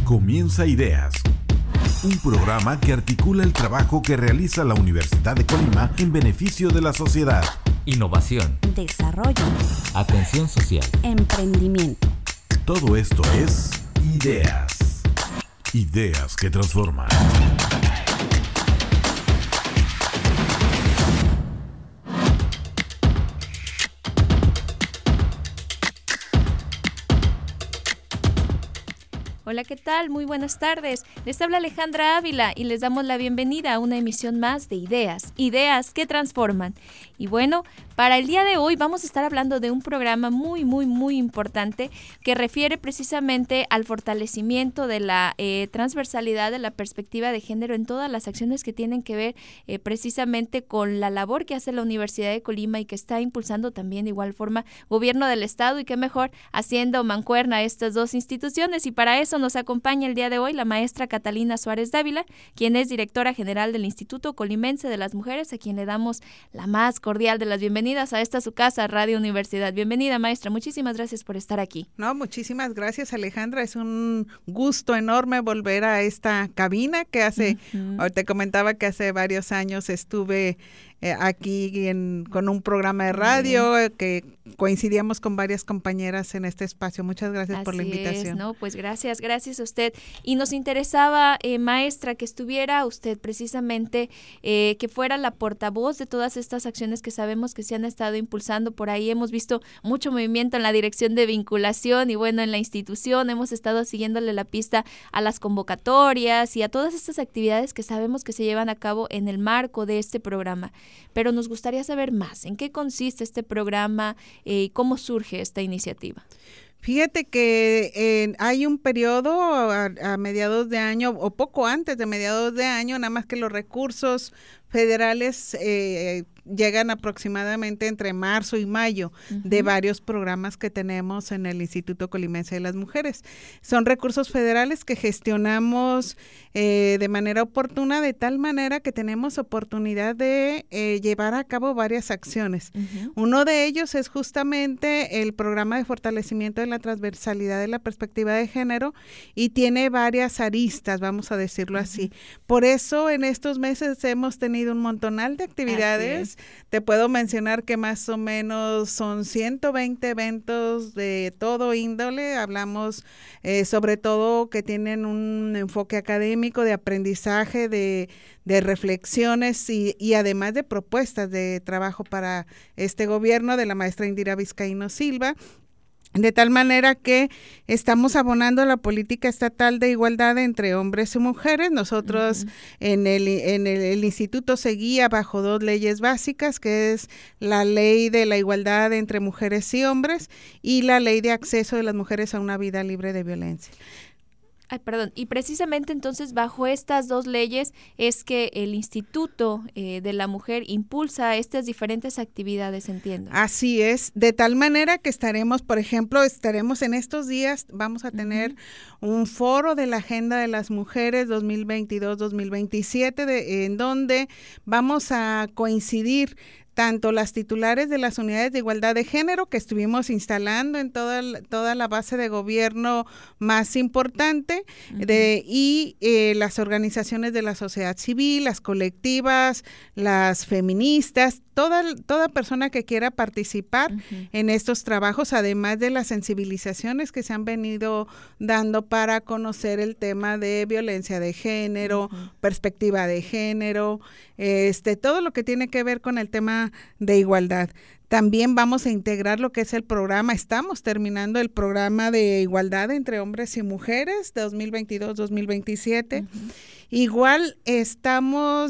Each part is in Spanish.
Comienza Ideas, un programa que articula el trabajo que realiza la Universidad de Colima en beneficio de la sociedad. Innovación, desarrollo, atención social, emprendimiento. Todo esto es Ideas. Ideas que transforman. Hola, ¿qué tal? Muy buenas tardes. Les habla Alejandra Ávila y les damos la bienvenida a una emisión más de Ideas. Ideas que transforman. Y bueno, para el día de hoy vamos a estar hablando de un programa muy importante que refiere precisamente al fortalecimiento de la transversalidad de la perspectiva de género en todas las acciones que tienen que ver precisamente con la labor que hace la Universidad de Colima y que está impulsando también de igual forma Gobierno del Estado y qué mejor haciendo mancuerna estas dos instituciones. Y para eso nos acompaña el día de hoy la maestra Catalina Suárez Dávila, quien es directora general del Instituto Colimense de las Mujeres, a quien le damos la más cordial de las bienvenidas a esta su casa, Radio Universidad. Bienvenida, maestra. Muchísimas gracias por estar aquí. No, muchísimas gracias, Alejandra. Es un gusto enorme volver a esta cabina que te comentaba que hace varios años estuve aquí con un programa de radio que coincidíamos con varias compañeras en este espacio. Muchas gracias por la invitación. Pues gracias a usted. Y nos interesaba, maestra, que estuviera usted precisamente, que fuera la portavoz de todas estas acciones que sabemos que se han estado impulsando. Por ahí hemos visto mucho movimiento en la dirección de vinculación y bueno, en la institución hemos estado siguiéndole la pista a las convocatorias y a todas estas actividades que sabemos que se llevan a cabo en el marco de este programa. Pero nos gustaría saber más, ¿en qué consiste este programa y cómo surge esta iniciativa? Fíjate que hay un periodo a mediados de año o poco antes de mediados de año, nada más que los recursos federales llegan aproximadamente entre marzo y mayo de varios programas que tenemos en el Instituto Colimense de las Mujeres. Son recursos federales que gestionamos de manera oportuna, de tal manera que tenemos oportunidad de llevar a cabo varias acciones. Uno de ellos es justamente el programa de fortalecimiento de la transversalidad de la perspectiva de género y tiene varias aristas, vamos a decirlo así. Por eso en estos meses hemos tenido un montonal de actividades. Te puedo mencionar que más o menos son 120 eventos de todo índole. Hablamos sobre todo que tienen un enfoque académico, de aprendizaje, de reflexiones y además de propuestas de trabajo para este gobierno de la maestra Indira Vizcaíno Silva. De tal manera que estamos abonando la política estatal de igualdad entre hombres y mujeres. Nosotros en el instituto se guía bajo dos leyes básicas, que es la ley de la igualdad entre mujeres y hombres y la ley de acceso de las mujeres a una vida libre de violencia. Y precisamente entonces bajo estas dos leyes es que el Instituto de la Mujer impulsa estas diferentes actividades, entiendo. Así es, de tal manera que estaremos en estos días, vamos a tener un foro de la Agenda de las Mujeres 2022-2027, en donde vamos a coincidir tanto las titulares de las unidades de igualdad de género que estuvimos instalando en toda la base de gobierno más importante y las organizaciones de la sociedad civil, las colectivas, las feministas, toda persona que quiera participar en estos trabajos, además de las sensibilizaciones que se han venido dando para conocer el tema de violencia de género, perspectiva de género, todo lo que tiene que ver con el tema de igualdad. También vamos a integrar lo que es el programa, estamos terminando el programa de igualdad entre hombres y mujeres 2022-2027. Igual estamos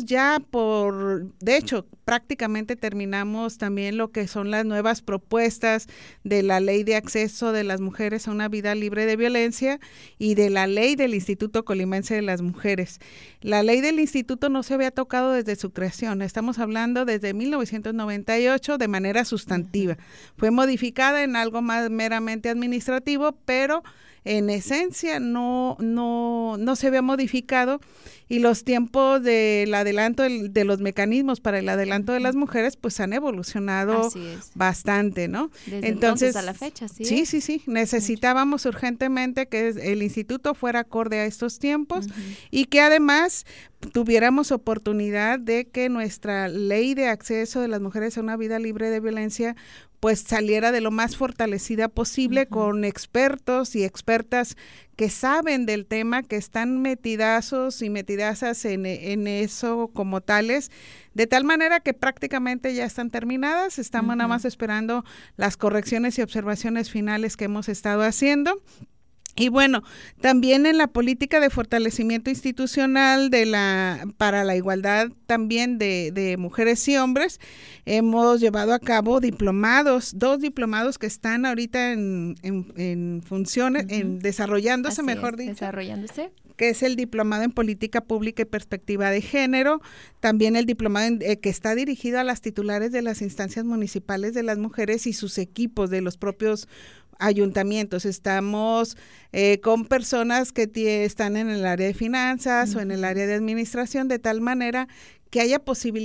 de hecho, prácticamente terminamos también lo que son las nuevas propuestas de la ley de acceso de las mujeres a una vida libre de violencia y de la ley del Instituto Colimense de las Mujeres. La ley del instituto no se había tocado desde su creación, estamos hablando desde 1998 de manera sustantiva. Fue modificada en algo más meramente administrativo, pero en esencia no se había modificado, y los tiempos del adelanto de los mecanismos para el adelanto de las mujeres pues han evolucionado bastante, ¿no? Desde entonces a la fecha, ¿sí? Sí. Necesitábamos urgentemente que el instituto fuera acorde a estos tiempos y que además tuviéramos oportunidad de que nuestra ley de acceso de las mujeres a una vida libre de violencia pues saliera de lo más fortalecida posible, con expertos y expertas que saben del tema, que están metidazos y metidazas en eso como tales, de tal manera que prácticamente ya están terminadas. Estamos nada más esperando las correcciones y observaciones finales que hemos estado haciendo. Y bueno, también en la política de fortalecimiento institucional para la igualdad también de mujeres y hombres, hemos llevado a cabo dos diplomados que están ahorita en funciones, en desarrollándose, desarrollándose, que es el diplomado en política pública y perspectiva de género, también el diplomado que está dirigido a las titulares de las instancias municipales de las mujeres y sus equipos de los propios ayuntamientos. Estamos con personas que están en el área de finanzas o en el área de administración, de tal manera que haya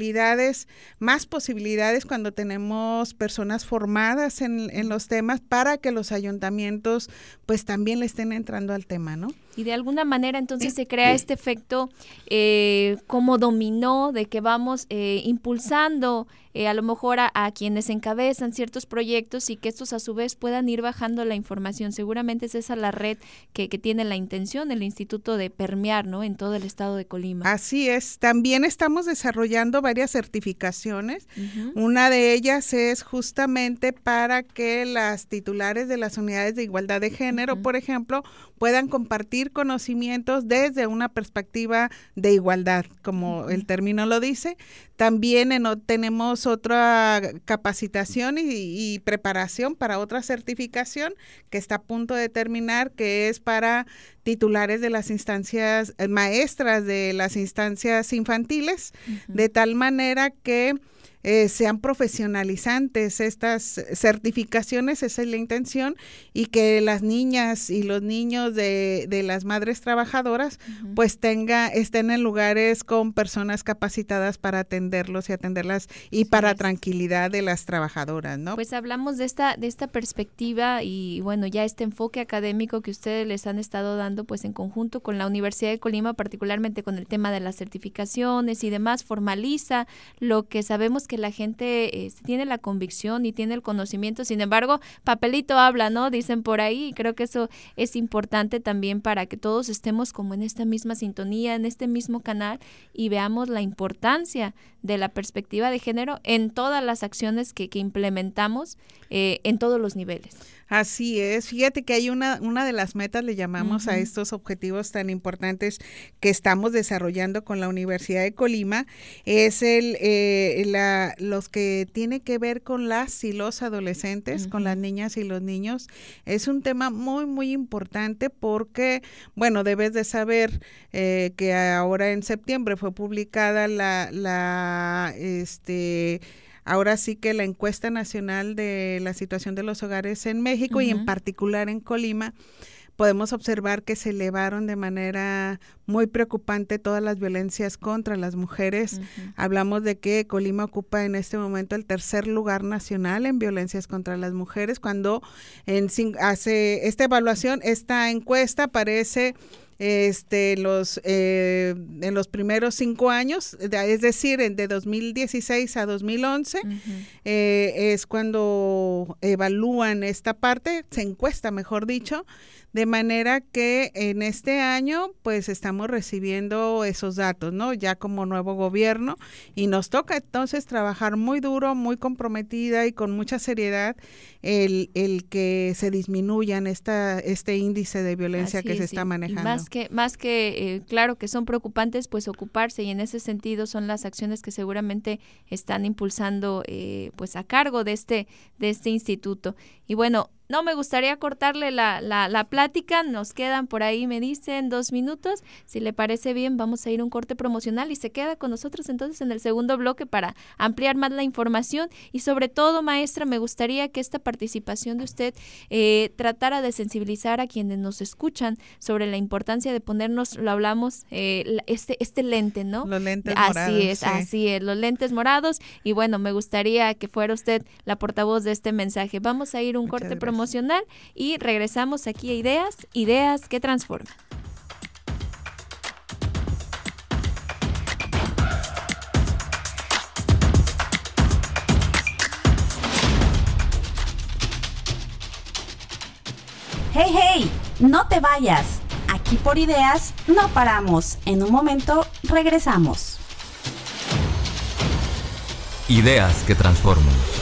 más posibilidades cuando tenemos personas formadas en los temas, para que los ayuntamientos pues también le estén entrando al tema, ¿no? Y de alguna manera entonces se crea este efecto como dominó, de que vamos impulsando a lo mejor a quienes encabezan ciertos proyectos, y que estos a su vez puedan ir bajando la información. Seguramente es esa la red que tiene la intención el instituto de permear, ¿no?, en todo el estado de Colima. Así es. También estamos desarrollando varias certificaciones. Una de ellas es justamente para que las titulares de las unidades de igualdad de género, por ejemplo, puedan compartir conocimientos desde una perspectiva de igualdad, como el término lo dice. También tenemos otra capacitación y preparación para otra certificación que está a punto de terminar, que es para titulares de las instancias, maestras de las instancias infantiles, de tal manera que sean profesionalizantes estas certificaciones. Esa es la intención, y que las niñas y los niños de las madres trabajadoras pues estén en lugares con personas capacitadas para atenderlos y atenderlas, y para tranquilidad de las trabajadoras, ¿no? Pues hablamos de esta perspectiva, y bueno, ya este enfoque académico que ustedes les han estado dando pues en conjunto con la Universidad de Colima, particularmente con el tema de las certificaciones y demás, formaliza lo que sabemos que la gente tiene la convicción y tiene el conocimiento. Sin embargo, papelito habla, ¿no? Dicen por ahí, y creo que eso es importante también para que todos estemos como en esta misma sintonía, en este mismo canal, y veamos la importancia de la perspectiva de género en todas las acciones que implementamos en todos los niveles. Así es. Fíjate que hay una de las metas, le llamamos a estos objetivos tan importantes que estamos desarrollando con la Universidad de Colima, es los que tiene que ver con las y los adolescentes, con las niñas y los niños. Es un tema muy, muy importante porque, bueno, debes de saber que ahora en septiembre fue publicada ahora sí que la encuesta nacional de la situación de los hogares en México y en particular en Colima. Podemos observar que se elevaron de manera muy preocupante todas las violencias contra las mujeres. Hablamos de que Colima ocupa en este momento el tercer lugar nacional en violencias contra las mujeres. Cuando hace esta evaluación, esta encuesta aparece en los primeros 5 años, es decir, de 2016 a 2011, es cuando evalúan esta parte, se encuesta, mejor dicho, de manera que en este año pues estamos recibiendo esos datos, ¿no? Ya como nuevo gobierno, y nos toca entonces trabajar muy duro, muy comprometida y con mucha seriedad el que se disminuyan este índice de violencia que se está manejando. Y más que claro que son preocupantes, pues ocuparse, y en ese sentido son las acciones que seguramente están impulsando pues a cargo de este instituto. Y bueno, No me gustaría cortarle la plática, nos quedan por ahí, me dicen 2 minutos. Si le parece bien, vamos a ir a un corte promocional y se queda con nosotros entonces en el segundo bloque para ampliar más la información. Y sobre todo, maestra, me gustaría que esta participación de usted tratara de sensibilizar a quienes nos escuchan sobre la importancia de ponernos, lo hablamos, este lente, ¿no? Los lentes morados. Así es, los lentes morados. Y bueno, me gustaría que fuera usted la portavoz de este mensaje. Vamos a ir a un corte promocional y regresamos aquí a Ideas que transforman. ¡Hey, hey! ¡No te vayas! Aquí por Ideas no paramos. En un momento regresamos. Ideas que transforman.